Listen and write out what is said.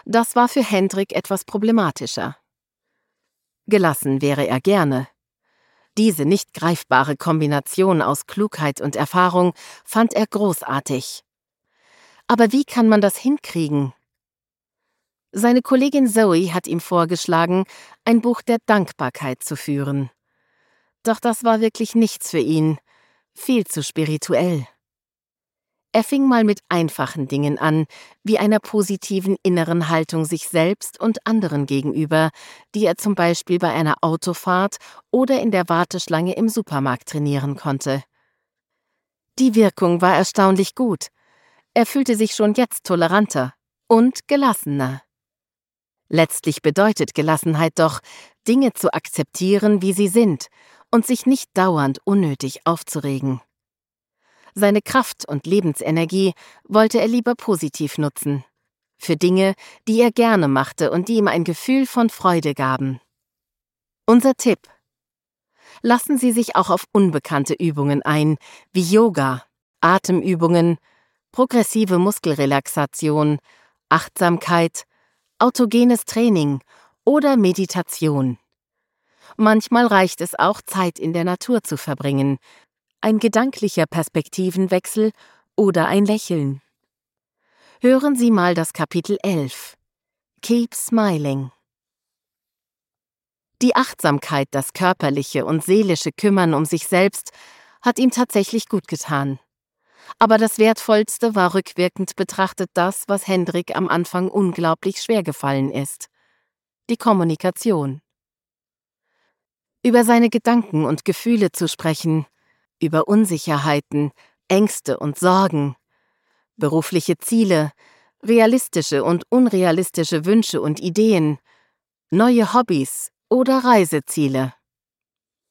Das war für Hendrik etwas problematischer. Gelassen wäre er gerne. Diese nicht greifbare Kombination aus Klugheit und Erfahrung fand er großartig. Aber wie kann man das hinkriegen? Seine Kollegin Zoe hat ihm vorgeschlagen, ein Buch der Dankbarkeit zu führen. Doch das war wirklich nichts für ihn, viel zu spirituell. Er fing mal mit einfachen Dingen an, wie einer positiven inneren Haltung sich selbst und anderen gegenüber, die er zum Beispiel bei einer Autofahrt oder in der Warteschlange im Supermarkt trainieren konnte. Die Wirkung war erstaunlich gut. Er fühlte sich schon jetzt toleranter und gelassener. Letztlich bedeutet Gelassenheit doch, Dinge zu akzeptieren, wie sie sind, und sich nicht dauernd unnötig aufzuregen. Seine Kraft und Lebensenergie wollte er lieber positiv nutzen. Für Dinge, die er gerne machte und die ihm ein Gefühl von Freude gaben. Unser Tipp: Lassen Sie sich auch auf unbekannte Übungen ein, wie Yoga, Atemübungen, progressive Muskelrelaxation, Achtsamkeit, autogenes Training oder Meditation. Manchmal reicht es auch, Zeit in der Natur zu verbringen, ein gedanklicher Perspektivenwechsel oder ein Lächeln. Hören Sie mal das Kapitel 11. Keep Smiling. Die Achtsamkeit, das körperliche und seelische Kümmern um sich selbst, hat ihm tatsächlich gut getan. Aber das Wertvollste war rückwirkend betrachtet das, was Hendrik am Anfang unglaublich schwer gefallen ist: die Kommunikation. Über seine Gedanken und Gefühle zu sprechen, über Unsicherheiten, Ängste und Sorgen, berufliche Ziele, realistische und unrealistische Wünsche und Ideen, neue Hobbys oder Reiseziele.